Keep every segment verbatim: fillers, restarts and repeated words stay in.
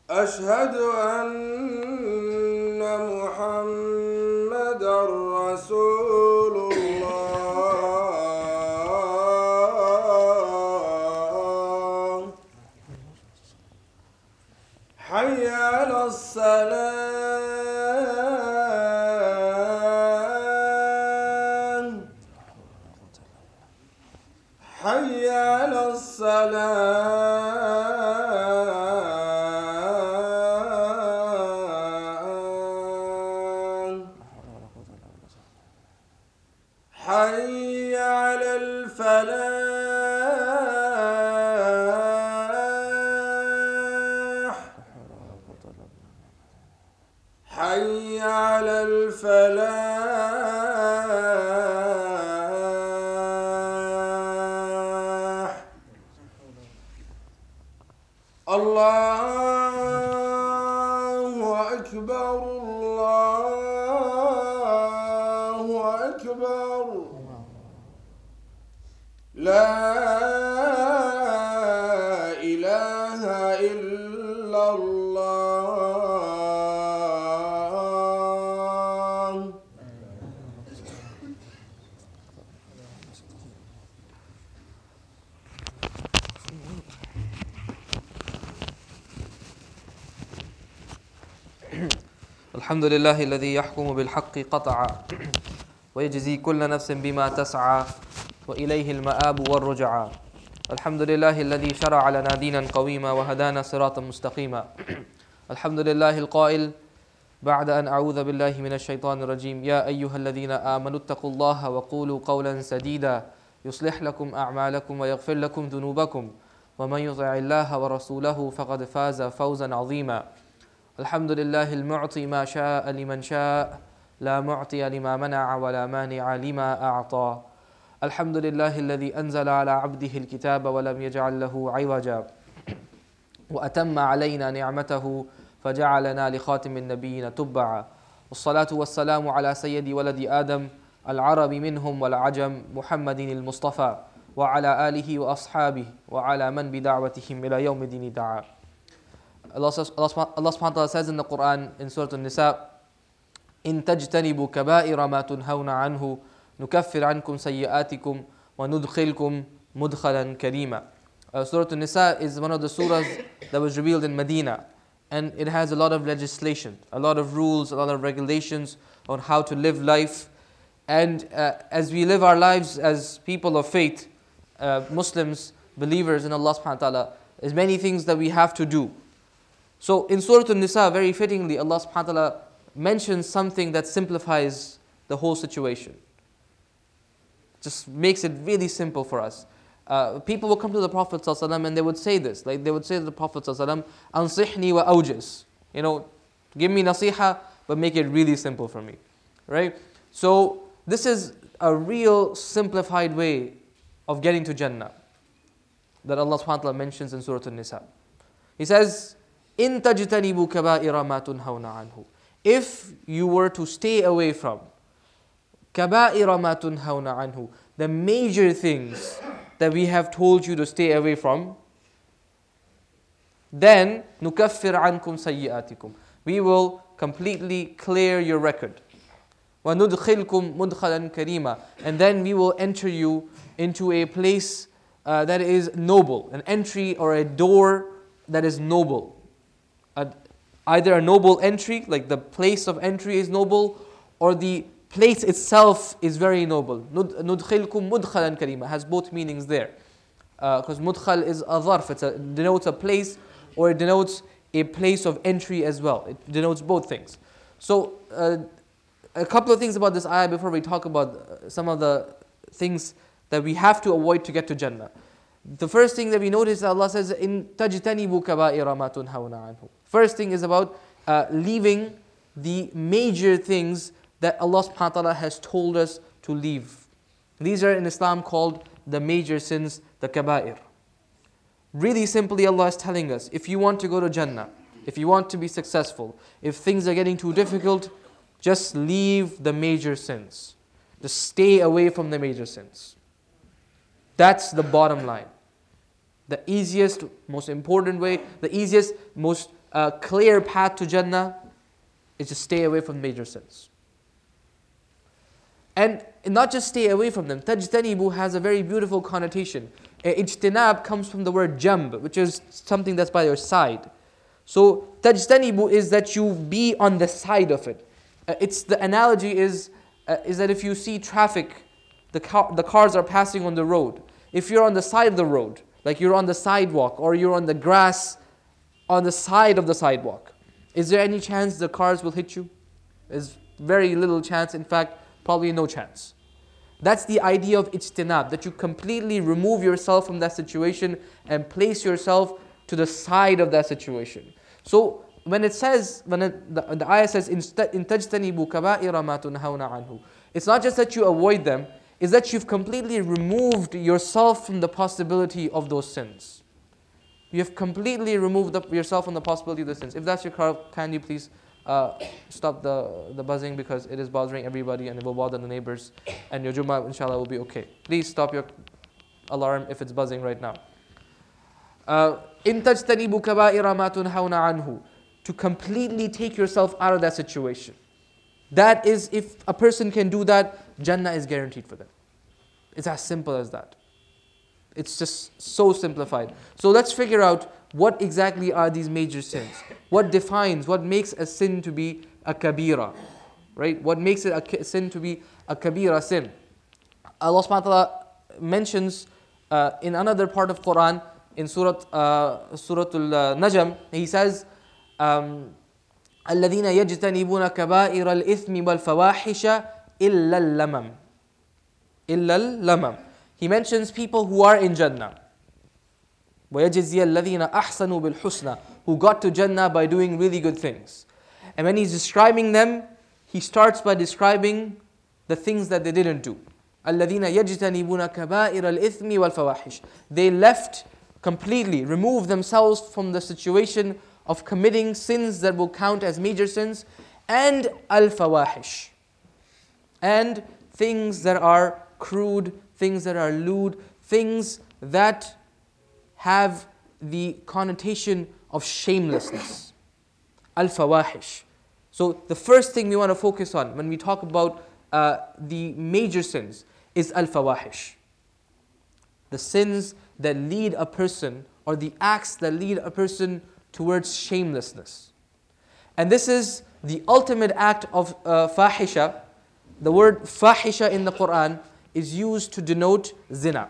أشهد أن محمدا رسول الله. حي على الصلاة. حي على الصلاة. حي على الفلاح. حي على الفلاح. الله أكبر الله أكبر. لا إله إلا الله. الحمد لله الذي يحكم بالحق قطعا ويجزي كل نفس بما تسعى وإليه المآب والرجعى. الحمد لله الذي شرع لنا دينا قويما وهدانا صراطا مستقيما. الحمد لله القائل بعد أن أعوذ بالله من الشيطان الرجيم يا أيها الذين آمنوا اتقوا الله وقولوا قولا سديدا يصلح لكم أعمالكم ويغفر لكم ذنوبكم ومن يطع الله ورسوله فقد فاز فوزا عظيما. الحمد لله المعطي ما شاء لمن شاء لا معطي لما منع ولا مانع لما أعطى. الحمد لله الذي أنزل على عبده الكتاب ولم يجعل له عوجا وأتم علينا نعمته فجعلنا لخاتم النبيين تبعا. والصلاة والسلام على سيد ولد آدم العرب منهم والعجم محمد المصطفى وعلى آله وأصحابه وعلى من بدعوتهم إلى يوم الدين دعا. Allah, Allah subhanahu wa ta'ala says in the Quran in Surah An-Nisa, إن تجتنبوا كبائر ما تنهون عنه نكفر عنكم سيئاتكم وندخلكم مدخلا كريما. Uh, Surah An-Nisa is one of the surahs that was revealed in Medina, and it has a lot of legislation, a lot of rules, a lot of regulations on how to live life. And uh, as we live our lives as people of faith, uh, Muslims, believers in Allah subhanahu wa ta'ala, there's many things that we have to do. So in Surah An-Nisa, very fittingly, Allah subhanahu wa ta'ala mentions something that simplifies the whole situation. Just makes it really simple for us. Uh, people will come to the Prophet ﷺ and they would say this, like they would say to the Prophet ﷺ, "Ansihni wa awjiz." You know, give me nasiha, but make it really simple for me, right? So this is a real simplified way of getting to Jannah that Allah subhanahu wa ta'ala mentions in Surah An-Nisa. He says, "In tajtanibu kaba'ira ma tunhawna anhu." If you were to stay away from kaba'ira ma tunhawna anhu, the major things that we have told you to stay away from, then nukaffir ankum sayyi'atikum. We will completely clear your record. Wa nudkhilkum mudkhalan karima. And then we will enter you into a place uh, that is noble, an entry or a door that is noble. A, either a noble entry, like the place of entry is noble, or the place itself is very noble. Nudkhilkum mudkhalan karima has both meanings there. Because uh, mudkhal is a dharf, it denotes a place, or it denotes a place of entry as well. It denotes both things. So, uh, a couple of things about this ayah before we talk about some of the things that we have to avoid to get to Jannah. The first thing that we notice that Allah says, "In tajtanibu kaba'ira ma tunhawna anhu." First thing is about uh, leaving the major things that Allah subhanahu wa ta'ala has told us to leave. These are in Islam called the major sins, the kaba'ir. Really simply, Allah is telling us, if you want to go to Jannah, if you want to be successful, if things are getting too difficult, just leave the major sins. Just stay away from the major sins. That's the bottom line. The easiest, most important way, the easiest, most uh, clear path to Jannah is to stay away from major sins. And not just stay away from them. Tajtanibu has a very beautiful connotation. Uh, Ijtinab comes from the word jamb, which is something that's by your side. So tajtanibu is that you be on the side of it. Uh, it's the analogy is uh, is that if you see traffic, the car, the cars are passing on the road. If you're on the side of the road, like you're on the sidewalk or you're on the grass on the side of the sidewalk, is there any chance the cars will hit you? There's very little chance. In fact, probably no chance. That's the idea of ijtinab, that you completely remove yourself from that situation and place yourself to the side of that situation. So when it says, when it, the, the ayah says, in tajtanibu kaba'ira ma tunhawna anhu, it's not just that you avoid them, it's that you've completely removed yourself from the possibility of those sins. You have completely removed the, yourself from the possibility of the sins. If that's your car, can you please uh, stop the, the buzzing, because it is bothering everybody and it will bother the neighbors, and your Jummah inshallah will be okay. Please stop your alarm if it's buzzing right now. In tajtanibu kaba'ira ma tunhawna anhu, to completely take yourself out of that situation. That is, if a person can do that, Jannah is guaranteed for them. It's as simple as that. It's just so simplified. So let's figure out what exactly are these major sins. What defines, what makes a sin to be a kabira, right? What makes it a sin to be a kabira sin? Allah subhanahu wa ta'ala mentions uh, in another part of Quran, in Surah uh, Surah Al-Najm, He says, um, الَّذِينَ يَجْتَنِبُونَ كَبَائِرَ الْإِثْمِ وَالْفَوَاحِشَ إِلَّا اللَّمَمْ إِلَّا اللَّمَمْ. He mentions people who are in Jannah. وَيَجْزِيَ الَّذِينَ أَحْسَنُوا بِالْحُسْنَى, who got to Jannah by doing really good things. And when he's describing them, he starts by describing the things that they didn't do. الَّذِينَ يَجْتَنِبُونَ كَبَائِرَ الْإِثْمِ وَالْفَوَاحِشِ. They left completely, removed themselves from the situation of committing sins that will count as major sins, and al-fawahish, and things that are crude, things that are lewd, things that have the connotation of shamelessness. Al-fawahish. So the first thing we want to focus on when we talk about uh, the major sins is al-fawahish. The sins that lead a person, or the acts that lead a person towards shamelessness. And this is the ultimate act of uh, fahisha. The word fahisha in the Quran is used to denote zina.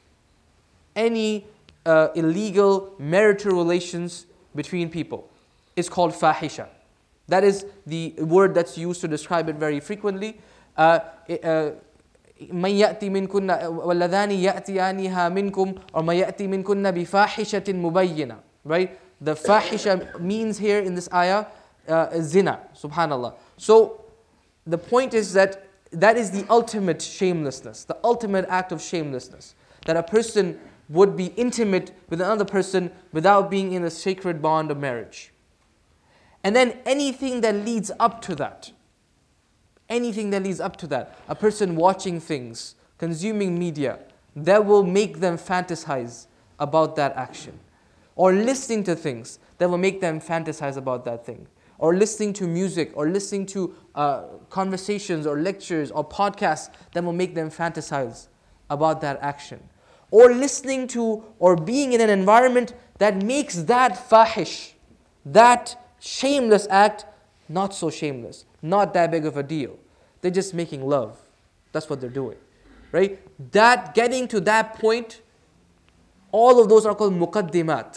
Any uh, illegal marital relations between people is called fahisha. That is the word that's used to describe it very frequently. Uh, uh, مَنْ يَأْتِ مِنْكُنَّ وَالَّذَانِ يَأْتِيَانِهَا مِنْكُمْ or مَنْ يَأْتِ مِنْكُنَّ بِفَاحِشَةٍ مُبَيِّنَةٍ. Right? The fahisha means here in this ayah uh, zina. Subhanallah. So the point is that that is the ultimate shamelessness, the ultimate act of shamelessness. That a person would be intimate with another person without being in a sacred bond of marriage. And then anything that leads up to that, anything that leads up to that, a person watching things, consuming media, that will make them fantasize about that action. Or listening to things that will make them fantasize about that thing. Or listening to music, or listening to uh, conversations, or lectures, or podcasts that will make them fantasize about that action. Or listening to, or being in an environment that makes that fahish, that shameless act, not so shameless, not that big of a deal. They're just making love. That's what they're doing, right? That, getting to that point, all of those are called muqaddimat.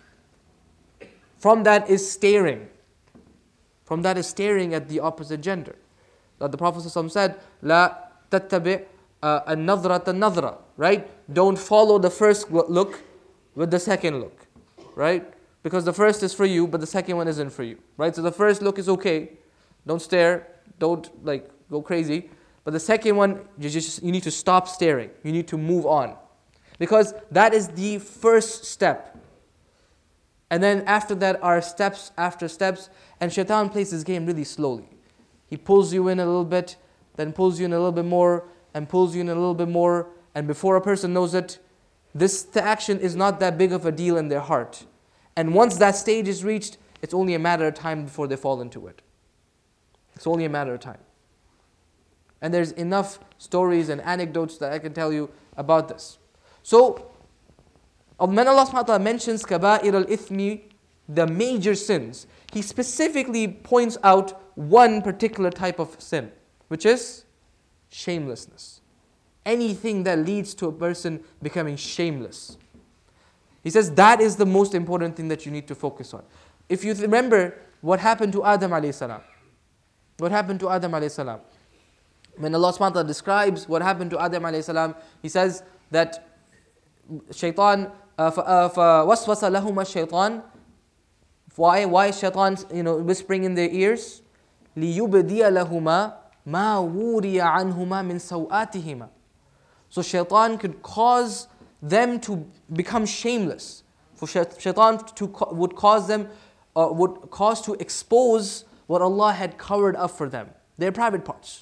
From that is staring. From that is staring at the opposite gender. That the Prophet ﷺ said, "La tattabi' an-nadhra an-nadhra," right? Don't follow the first look with the second look, right? Because the first is for you, but the second one isn't for you, right? So the first look is okay. Don't stare. Don't like go crazy. But the second one, you just you need to stop staring. You need to move on. Because that is the first step. And then after that are steps after steps. And shaitan plays his game really slowly. He pulls you in a little bit, then pulls you in a little bit more, and pulls you in a little bit more. And before a person knows it, this action is not that big of a deal in their heart. And once that stage is reached, it's only a matter of time before they fall into it. It's only a matter of time. And there's enough stories and anecdotes that I can tell you about this. So, when Allah subhanahu wa ta'ala mentions kaba'ir al-ithmi, the major sins, He specifically points out one particular type of sin, which is shamelessness. Anything that leads to a person becoming shameless. He says that is the most important thing that you need to focus on. If you remember what happened to Adam alayhi salam. What happened to Adam alayhi salam? When Allah subhanahu wa ta'ala describes what happened to Adam alayhi salam, He says that shaitan, فَوَسْوَسَ لَهُمَا الشَّيْطَانِ Why? Why is shaitan, you know, whispering in their ears? لِيُبْدِيَ لَهُمَا مَا وُورِيَ عَنْهُمَا مِنْ سَوْآتِهِمَا. So shaitan could cause them to become shameless. For shaitan to, would cause them, uh, would cause to expose what Allah had covered up for them, their private parts.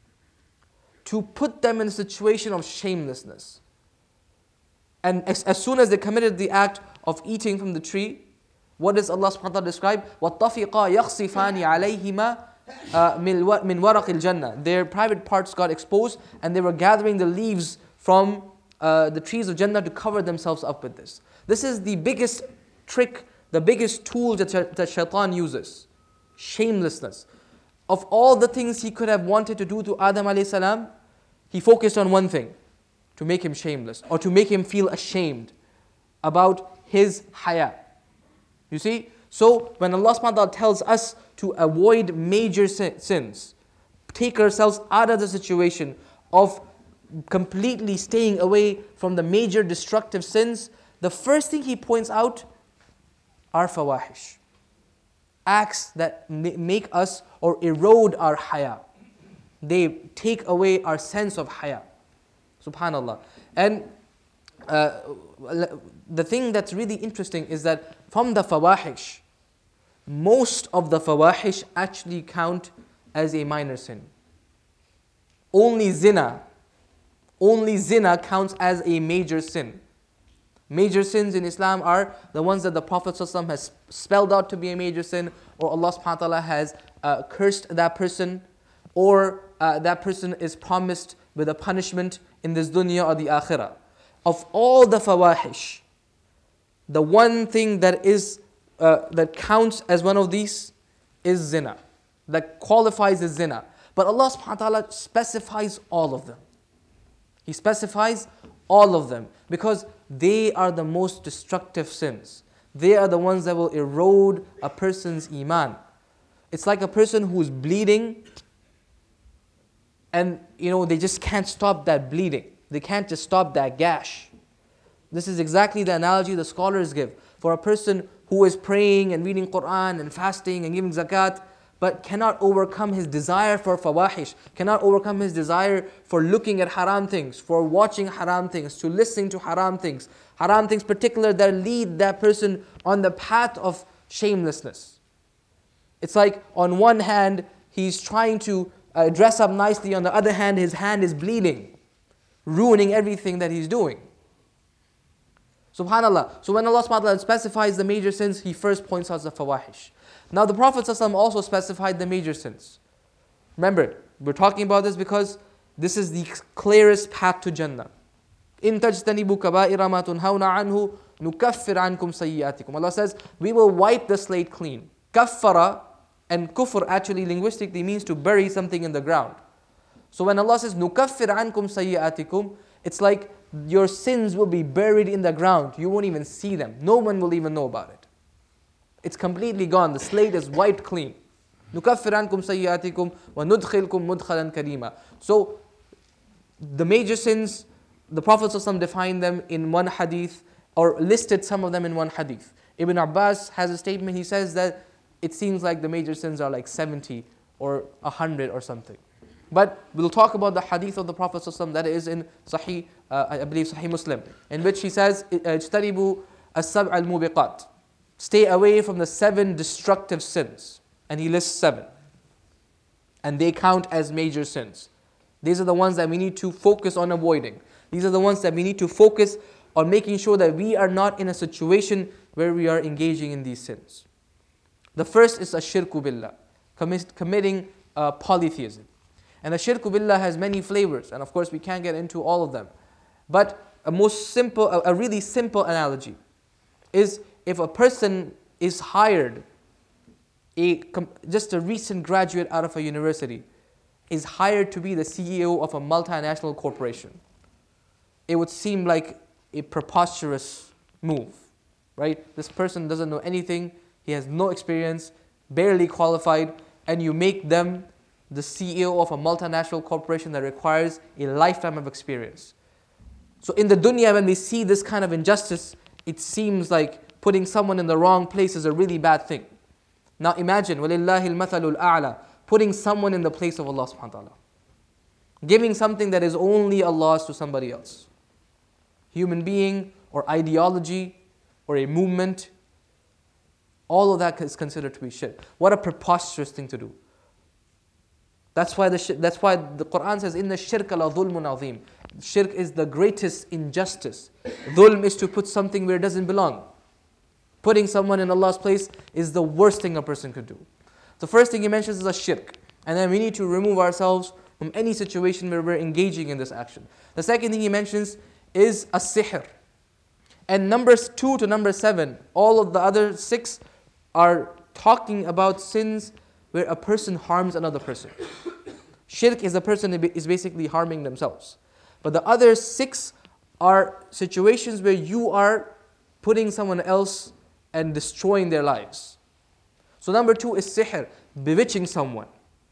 To put them in a situation of shamelessness. And as, as soon as they committed the act of eating from the tree, what does Allah subhanahu wa ta'ala describe? وَالطَّفِقَا يَخْصِفَانِ عَلَيْهِمَا مِنْ وَرَقِ الْجَنَّةِ. Their private parts got exposed and they were gathering the leaves from uh, the trees of Jannah to cover themselves up with this. This is the biggest trick, the biggest tool that, that shaitan uses. Shamelessness. Of all the things he could have wanted to do to Adam alayhi salam, he focused on one thing. To make him shameless. Or to make him feel ashamed about his haya. You see? So when Allah subhanahu wa ta'ala tells us to avoid major sins, take ourselves out of the situation of completely staying away from the major destructive sins, the first thing He points out are fawahish. Acts that make us or erode our haya. They take away our sense of haya. Subhanallah. And uh, the thing that's really interesting is that from the fawahish, most of the fawahish actually count as a minor sin. Only zina, only zina counts as a major sin. Major sins in Islam are the ones that the Prophet ﷺ has spelled out to be a major sin, or Allah subhanahu wa ta'ala has uh, cursed that person, or uh, that person is promised with a punishment in this dunya or the akhirah. Of all the fawahish, the one thing that is uh, that counts as one of these is zina, that qualifies as zina. But Allah subhanahu wa ta'ala specifies all of them. He specifies all of them because they are the most destructive sins. They are the ones that will erode a person's iman. It's like a person who's bleeding and you know they just can't stop that bleeding. They can't just stop that gash. This is exactly the analogy the scholars give. For a person who is praying and reading Quran and fasting and giving zakat, but cannot overcome his desire for fawahish, cannot overcome his desire for looking at haram things, for watching haram things, to listening to haram things, haram things particular that lead that person on the path of shamelessness. It's like on one hand, he's trying to uh, dress up nicely, on the other hand, his hand is bleeding, ruining everything that he's doing. Subhanallah. So when Allah subhanahu wa ta'ala specifies the major sins, He first points out the fawahish. Now the Prophet ﷺ also specified the major sins. Remember, we're talking about this because this is the clearest path to Jannah. إِن تَجْتَنِبُوا كَبَائِرَ مَا تُنْهَوْنَ عَنْهُ نُكَفِّرْ عَنْكُمْ سَيِّئَاتِكُمْ. Allah says, we will wipe the slate clean. Kaffara and kufr actually linguistically means to bury something in the ground. So when Allah says, نُكَفِّرْ عَنْكُمْ سَيِّئَاتِكُمْ, it's like your sins will be buried in the ground. You won't even see them. No one will even know about it. It's completely gone. The slate is wiped clean. نُكَفِّرْ عَنْكُمْ سَيِّئَاتِكُمْ وَنُدْخِلْكُمْ مُدْخَلًا كَرِيمًا. So, the major sins, the Prophet ﷺ defined them in one hadith, or listed some of them in one hadith. Ibn Abbas has a statement, he says that it seems like the major sins are like seventy or one hundred or something. But we'll talk about the hadith of the Prophet ﷺ that is in Sahih, uh, I believe Sahih Muslim, in which he says, اجتنبوا السبع الموبقات. Stay away from the seven destructive sins. And he lists seven. And they count as major sins. These are the ones that we need to focus on avoiding. These are the ones that we need to focus on making sure that we are not in a situation where we are engaging in these sins. The first is ashirku billah, commit, committing uh, polytheism. And ashirku billah has many flavors, and of course we can't get into all of them. But a most simple, a, a really simple analogy is if a person is hired, a just a recent graduate out of a university, is hired to be the C E O of a multinational corporation. It would seem like a preposterous move, right? This person doesn't know anything, he has no experience, barely qualified, and you make them the C E O of a multinational corporation that requires a lifetime of experience. So in the dunya, when we see this kind of injustice, it seems like putting someone in the wrong place is a really bad thing. Now imagine, وَلِلَّهِ الْمَثَلُ الْأَعْلَى, putting someone in the place of Allah subhanahu wa ta'ala. Giving something that is only Allah's to somebody else. Human being or ideology or a movement, all of that is considered to be shirk. What a preposterous thing to do. That's why the that's why the Quran says, "Inna shirka la dhulmun azim." Shirk is the greatest injustice. Dhulm is to put something where it doesn't belong. Putting someone in Allah's place is the worst thing a person could do. The first thing he mentions is a shirk, and then we need to remove ourselves from any situation where we're engaging in this action. The second thing he mentions is a sihr. And numbers two to number seven, all of the other six are talking about sins where a person harms another person. Shirk is a person who is basically harming themselves. But the other six are situations where you are putting someone else and destroying their lives. So number two is sihr, bewitching someone.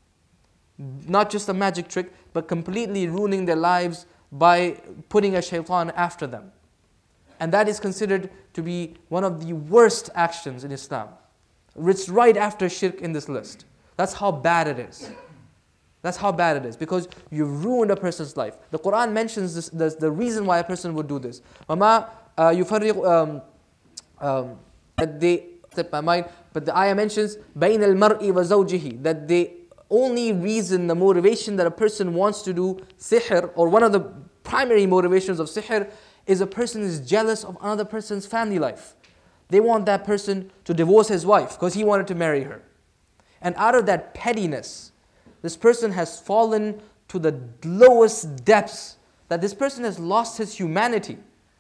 Not just a magic trick, but completely ruining their lives by putting a shaitan after them. And that is considered to be one of the worst actions in Islam. It's right after shirk in this list. That's how bad it is. That's how bad it is, because you've ruined a person's life. The Quran mentions this, this, the reason why a person would do this. Mama, يُفَرِّقُ um, um, that they set my mind, but the ayah mentions بَيْنَ الْمَرْءِ وَزَوْجِهِ, that the only reason, the motivation that a person wants to do sihr, or one of the primary motivations of sihr, is a person is jealous of another person's family life. They want that person to divorce his wife because he wanted to marry her. And out of that pettiness, this person has fallen to the lowest depths, that this person has lost his humanity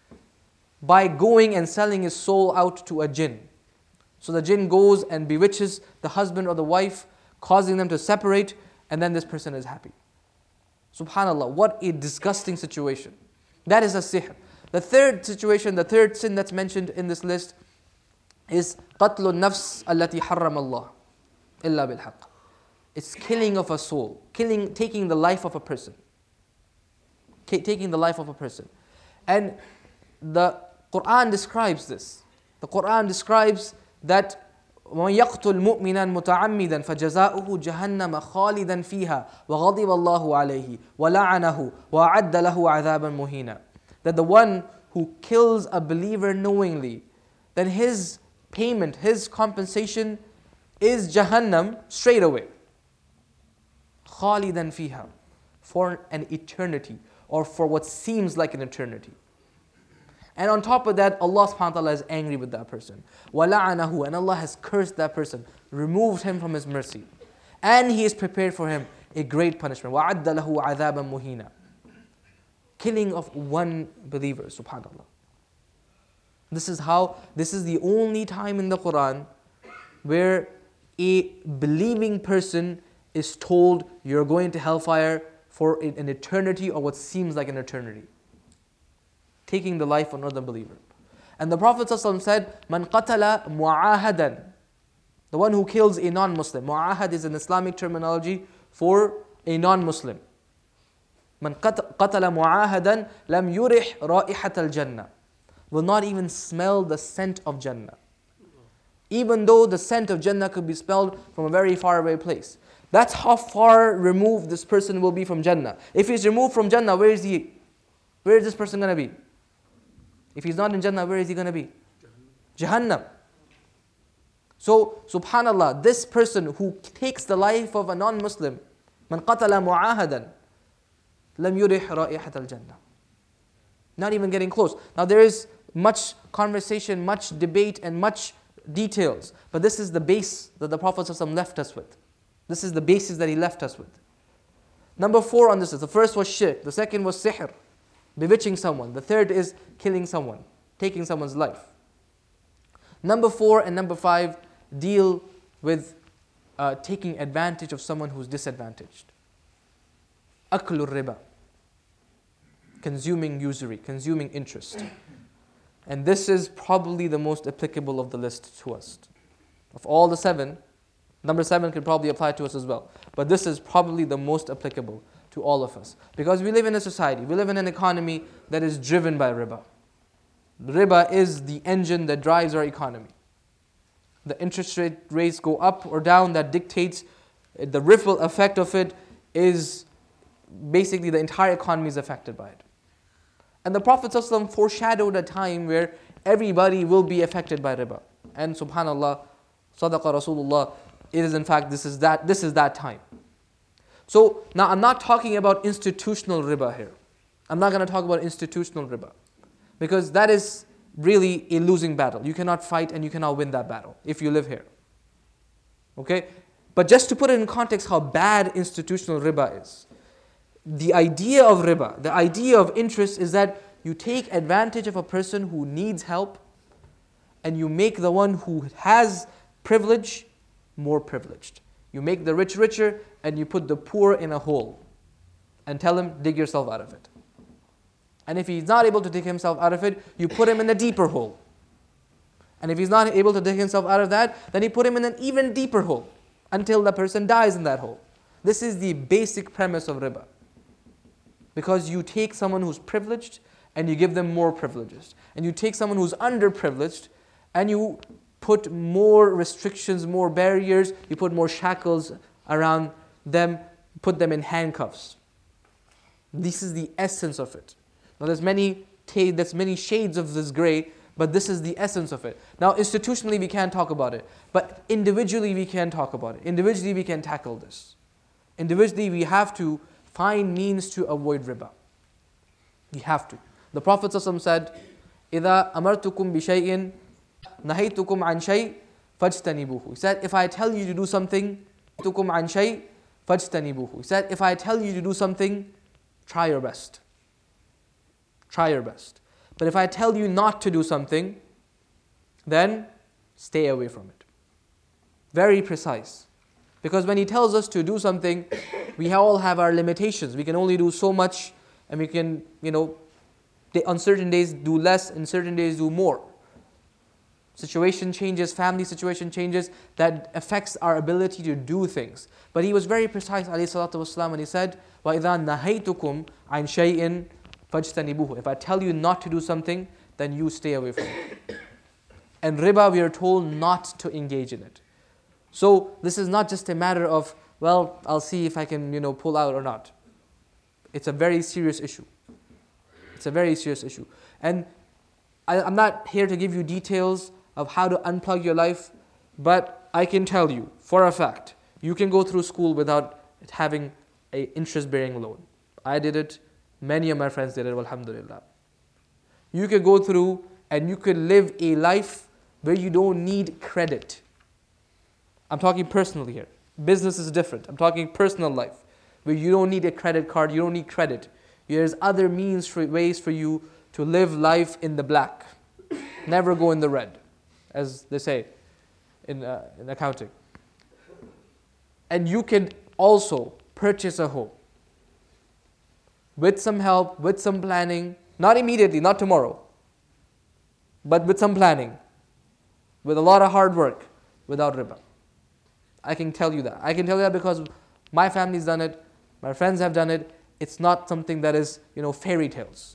by going and selling his soul out to a jinn. So the jinn goes and bewitches the husband or the wife, causing them to separate, and then this person is happy. Subhanallah, what a disgusting situation. That is a sihr. The third situation, the third sin that's mentioned in this list is قَتْلُ النَّفْسِ الَّتِي حَرَّمَ اللَّهِ إِلَّا بِالْحَقِّ. It's killing of a soul, killing, taking the life of a person. Taking the life of a person. And the Quran describes this. The Quran describes that وَمَنْ يَقْتُلْ مُؤْمِنًا مُتَعَمِّدًا فَجَزَاؤُهُ جَهَنَّمَ خَالِدًا فِيهَا وَغَضِبَ اللَّهُ عَلَيْهِ وَلَعَنَهُ وَأَعَدَّ لَهُ عَذَابًا مُهِينًا. That the one who kills a believer knowingly, then his payment, his compensation is Jahannam straight away. خَالِدًا فِيهَا, for an eternity, or for what seems like an eternity. And on top of that, Allah subhanahu wa ta'ala is angry with that person. وَلَعَنَهُ, and Allah has cursed that person, removed him from His mercy. And He is prepared for him a great punishment. وَعَدَّ لَهُ عَذَابًا مُهِينًا. Killing of one believer, subhanallah. This is how, this is the only time in the Quran where a believing person is told you're going to hellfire for an eternity, or what seems like an eternity. Taking the life of another believer. And the Prophet ﷺ said, "Man qatala mu'ahadan," the one who kills a non-Muslim. Mu'ahad is an Islamic terminology for a non-Muslim. "Man qatala mu'ahadan lam yurih ra'ihat al-jannah," will not even smell the scent of Jannah. Even though the scent of Jannah could be smelled from a very far away place. That's how far removed this person will be from Jannah. If he's removed from Jannah, where is he? Where is this person going to be? If he's not in Jannah, where is he going to be? Jahannam. So, subhanallah, this person who takes the life of a non-Muslim, man qatala mu'ahadan, lam yurih ra'ihat al-jannah. Not even getting close. Now there is much conversation, much debate, and much details, but this is the base that the Prophet ﷺ left us with. This is the basis that he left us with. Number four on this is, the first was shirk, the second was sihr, bewitching someone. The third is killing someone, taking someone's life. Number four and number five deal with uh, taking advantage of someone who's disadvantaged. Aklur riba, consuming usury, consuming interest. And this is probably the most applicable of the list to us. Of all the seven, number seven could probably apply to us as well. But this is probably the most applicable to all of us. Because we live in a society, we live in an economy that is driven by riba. Riba is the engine that drives our economy. The interest rate rates go up or down, that dictates, the ripple effect of it is basically the entire economy is affected by it. And the Prophet ﷺ foreshadowed a time where everybody will be affected by riba. And subhanallah, sadaqa Rasulullah, it is in fact, this is that, this is that time. So now I'm not talking about institutional riba here. I'm not going to talk about institutional riba. Because that is really a losing battle. You cannot fight and you cannot win that battle if you live here. Okay? But just to put it in context how bad institutional riba is. The idea of riba, the idea of interest is that you take advantage of a person who needs help and you make the one who has privilege more privileged. You make the rich richer and you put the poor in a hole and tell him, dig yourself out of it. And if he's not able to dig himself out of it, you put him in a deeper hole. And if he's not able to dig himself out of that, then you put him in an even deeper hole until the person dies in that hole. This is the basic premise of riba. Because you take someone who's privileged and you give them more privileges. And you take someone who's underprivileged and you put more restrictions, more barriers, you put more shackles around them, put them in handcuffs. This is the essence of it. Now there's many, there's many shades of this gray, but this is the essence of it. Now institutionally we can't talk about it, but individually we can talk about it. Individually we can tackle this. Individually we have to find means to avoid riba. We have to. The Prophet ﷺ said, إِذَا أَمَرْتُكُمْ بِشَيْءٍ نَهَيْتُكُمْ عَنْ شَيْءٍ فَاجْتَنِبُوهُ. He said, if I tell you to do something, تُكُمْ عَنْ شَيْءٍ فَاجْتَنِبُوهُ. He said, if I tell you to do something, try your best. Try your best. But if I tell you not to do something, then stay away from it. Very precise. Because when he tells us to do something, we all have our limitations. We can only do so much, and we can, you know, on certain days do less, and certain days do more. Situation changes, family situation changes, that affects our ability to do things. But he was very precise, alayhi salatu wasalam, and he said, وَإِذَا نَهَيْتُكُمْ عَنْ شَيْءٍ فَاجْتَنِبُوهُ. If I tell you not to do something, then you stay away from it. And riba, we are told not to engage in it. So this is not just a matter of, well, I'll see if I can, you know, pull out or not. It's a very serious issue. It's a very serious issue. And I, I'm not here to give you details of how to unplug your life, but I can tell you for a fact, you can go through school without having an interest-bearing loan. I did it. Many of my friends did it, alhamdulillah. You could go through and you could live a life where you don't need credit. I'm talking personally here. Business is different. I'm talking personal life, where you don't need a credit card, you don't need credit. There's other means, for ways for you to live life in the black. Never go in the red, as they say in, uh, in accounting. And you can also purchase a home. With some help, with some planning, not immediately, not tomorrow, but with some planning, with a lot of hard work, without riba. I can tell you that. I can tell you that because my family's done it, my friends have done it. It's not something that is, you know, fairy tales.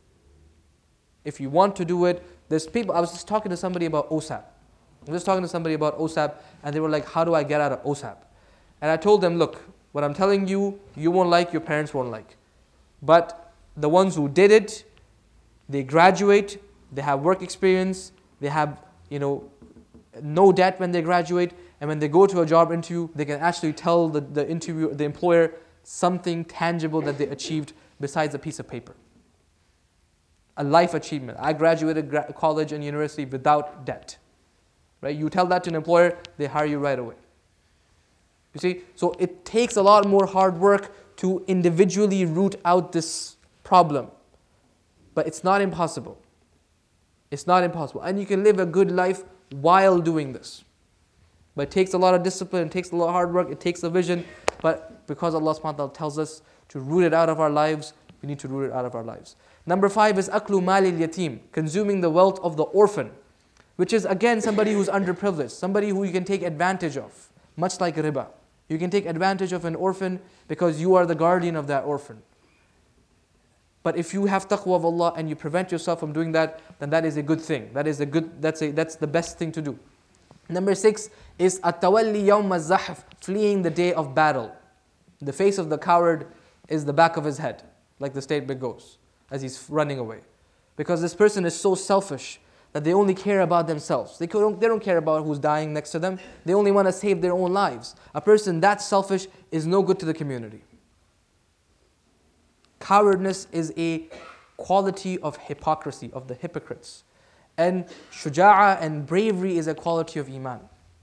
If you want to do it, there's people, I was just talking to somebody about O S A P. I was just talking to somebody about O S A P, and they were like, how do I get out of O S A P? And I told them, look, what I'm telling you, you won't like, your parents won't like. But the ones who did it, they graduate, they have work experience, they have, you know, no debt when they graduate, and when they go to a job interview, they can actually tell the, the interview, the employer something tangible that they achieved besides a piece of paper. A life achievement. I graduated gra- college and university without debt. Right? You tell that to an employer, they hire you right away. You see? So it takes a lot more hard work to individually root out this problem. But it's not impossible. It's not impossible. And you can live a good life while doing this. But it takes a lot of discipline, it takes a lot of hard work, it takes a vision. But because Allah subhanahu wa ta'ala tells us to root it out of our lives, we need to root it out of our lives. Number five is aklu malil yatim, consuming the wealth of the orphan, which is again somebody who's underprivileged, somebody who you can take advantage of, much like riba. You can take advantage of an orphan because you are the guardian of that orphan. But if you have taqwa of Allah and you prevent yourself from doing that, then that is a good thing. That is a good. That's a that's the best thing to do. Number six is at-tawalli yawm az-zahf, fleeing the day of battle. The face of the coward is the back of his head, like the statement goes, as he's running away. Because this person is so selfish that they only care about themselves. They don't, they don't care about who's dying next to them. They only want to save their own lives. A person that selfish is no good to the community. Cowardness is a quality of hypocrisy, of the hypocrites. And shuja'a and bravery is a quality of iman.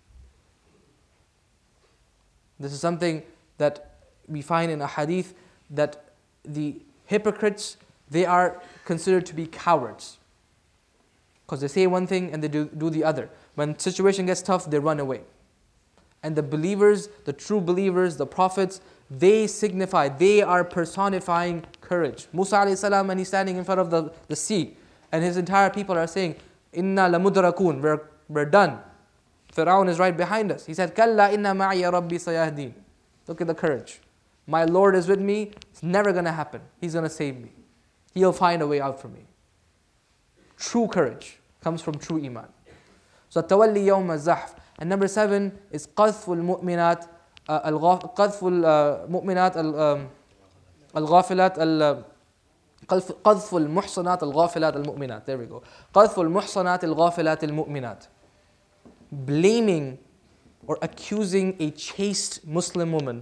This is something that we find in a hadith, that the hypocrites, they are considered to be cowards. Because they say one thing and they do, do the other. When situation gets tough, they run away. And the believers, the true believers, the prophets, they signify, they are personifying courage. Musa alayhi salam, when he's standing in front of the, the sea, and his entire people are saying, Inna lamudrakun, we're, we're done. Fir'aun is right behind us. He said, Kalla inna ma'iya rabbi sayahdeen. Look at the courage. My Lord is with me. It's never going to happen. He's going to save me. He'll find a way out for me. True courage comes from true iman. So tawalli yawm az-zahf. And number seven is qadhful mu'minat al-qadhful mu'minat al-ghafilat al قذف المحصنات الغافلات المؤمنات. There we go. قذف المحصنات الغافلات المؤمنات. Blaming or accusing a chaste Muslim woman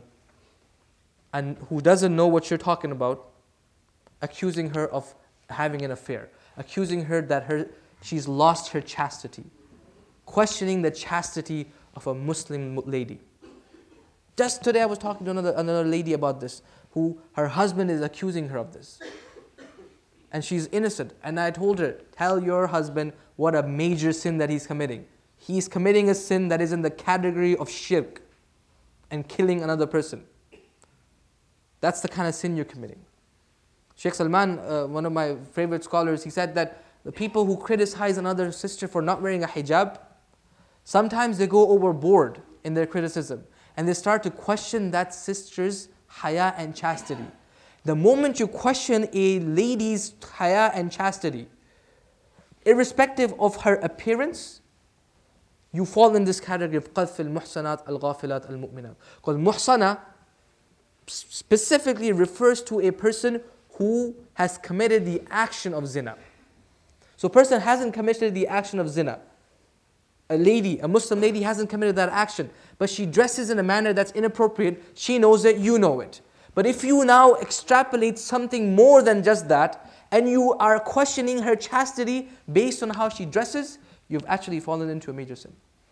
and who doesn't know what you're talking about, accusing her of having an affair, accusing her that her she's lost her chastity, questioning the chastity of a Muslim lady. Just today I was talking to another, another lady about this, who her husband is accusing her of this. And she's innocent. And I told her, tell your husband what a major sin that he's committing. He's committing a sin that is in the category of shirk and killing another person. That's the kind of sin you're committing. Sheikh Salman, uh, one of my favorite scholars, he said that the people who criticize another sister for not wearing a hijab, sometimes they go overboard in their criticism and they start to question that sister's haya and chastity. The moment you question a lady's haya and chastity, irrespective of her appearance, you fall in this category of qadhf al-muhsanat al-ghafilat al-mu'minat. Because muhsana specifically refers to a person who has committed the action of zina. So a person hasn't committed the action of zina. A lady, a Muslim lady hasn't committed that action, but she dresses in a manner that's inappropriate. She knows it, you know it. But if you now extrapolate something more than just that, and you are questioning her chastity based on how she dresses, you've actually fallen into a major sin.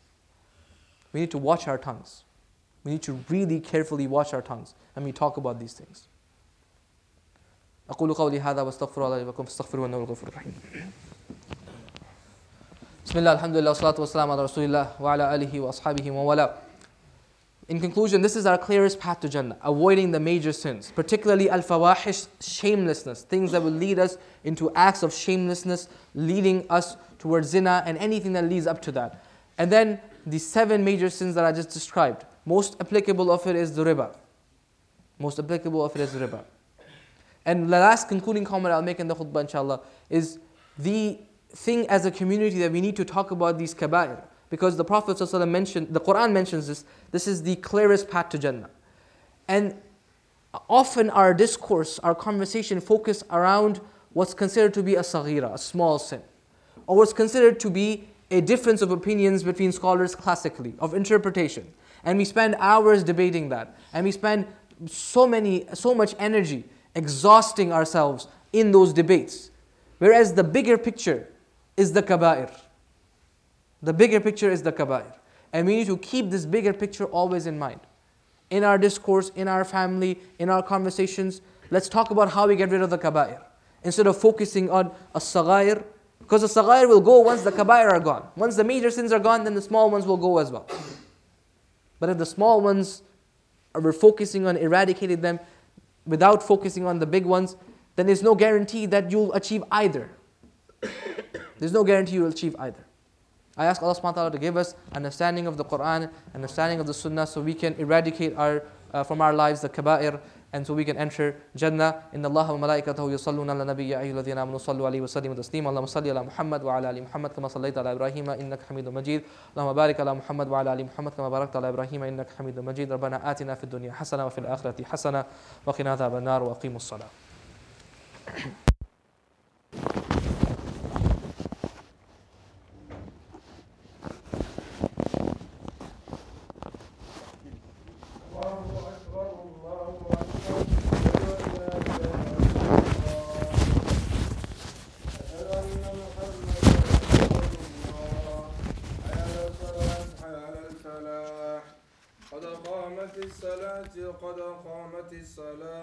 We need to watch our tongues. We need to really carefully watch our tongues when we talk about these things. أقول قولي هذا واستغفر الله لي ولكم فاستغفروه إنه الغفور الرحيم. بسم الله الحمد لله والصلاة والسلام على رسول الله وعلى آله وأصحابه ومن In conclusion, this is our clearest path to Jannah, avoiding the major sins, particularly al-fawahish, shamelessness, things that will lead us into acts of shamelessness, leading us towards zina and anything that leads up to that. And then the seven major sins that I just described, most applicable of it is the riba. Most applicable of it is the riba. And the last concluding comment I'll make in the khutbah, inshallah, is the thing as a community that we need to talk about these kaba'ir. Because the Prophet ﷺ mentioned, the Quran mentions this, this is the clearest path to Jannah. And often our discourse, our conversation focus around what's considered to be a saghira, a small sin. Or what's considered to be a difference of opinions between scholars classically, of interpretation. And we spend hours debating that. And we spend so many, so much energy exhausting ourselves in those debates. Whereas the bigger picture is the kaba'ir. The bigger picture is the kaba'ir. And we need to keep this bigger picture always in mind. In our discourse, in our family, in our conversations, let's talk about how we get rid of the kaba'ir. Instead of focusing on a saghair, because the saghair will go once the kaba'ir are gone. Once the major sins are gone, then the small ones will go as well. But if the small ones, we're focusing on eradicating them without focusing on the big ones, then there's no guarantee that you'll achieve either. There's no guarantee you'll achieve either. I ask Allah subhanahu wa ta'ala to give us understanding of the Quran, understanding of the Sunnah, so we can eradicate our uh, from our lives the kaba'ir, and so we can enter Jannah. Inna Allah wa malaikatahu yusalluna ala nabiyya ayyuhalladhina amanu sallu alayhi wa sallimu taslima. Allahumma salli ala Muhammad wa ala ali Muhammad kama sallaita ala Ibrahim innaka Hamidum Majid. Allahumma barik ala Muhammad wa ala ali Muhammad kama barakta ala Ibrahim innaka Hamidum Majid. Rabbana atina fid dunya hasana wa fil akhirati hasana wa qina adhaban nar wa aqimus salah. قد قامت الصلاة قد قامت الصلاة